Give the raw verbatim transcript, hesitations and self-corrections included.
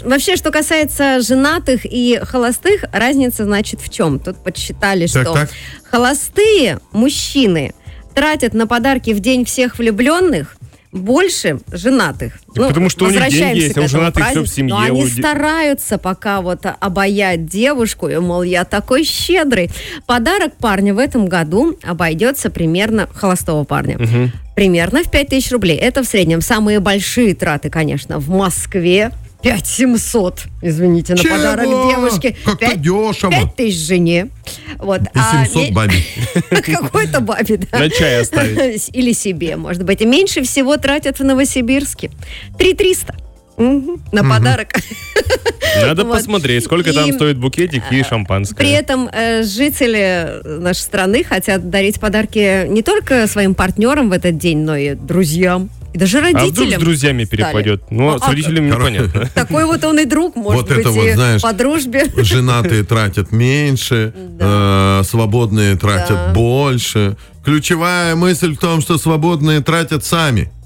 вообще, что касается женатых и холостых, разница, значит, в чем? Тут подсчитали, Так, что так. холостые мужчины тратят на подарки в день всех влюбленных больше женатых. Так потому что у них деньги есть, а у женатых всё в семье. Но они У- стараются пока вот обаять девушку, и, мол, я такой щедрый. Подарок парня в этом году обойдется примерно, холостого парня, Мгм. примерно в пять тысяч рублей. Это в среднем. Самые большие траты, конечно, в Москве. пять тысяч семьсот, извините, на Чего? подарок девушке. Как-то Пять- дешево. пять тысяч жене. Вот. И семьсот ме- бабе. Какой-то бабе, да. На чай оставить. Или себе, может быть. И меньше всего тратят в Новосибирске. три тысячи триста. Мгм. На подарок. Надо Вот. посмотреть, сколько И- там стоит букетик и шампанское. При этом э, жители нашей страны хотят дарить подарки не только своим партнерам в этот день, но и друзьям. И даже А вдруг родителям. с друзьями стали. перепадет? Ну, А, с родителями а, непонятно. Такой вот он и друг, может Вот быть, это вот, и знаешь, по дружбе. Женатые тратят меньше, э, свободные тратят Да. больше. Ключевая мысль в том, что свободные тратят сами.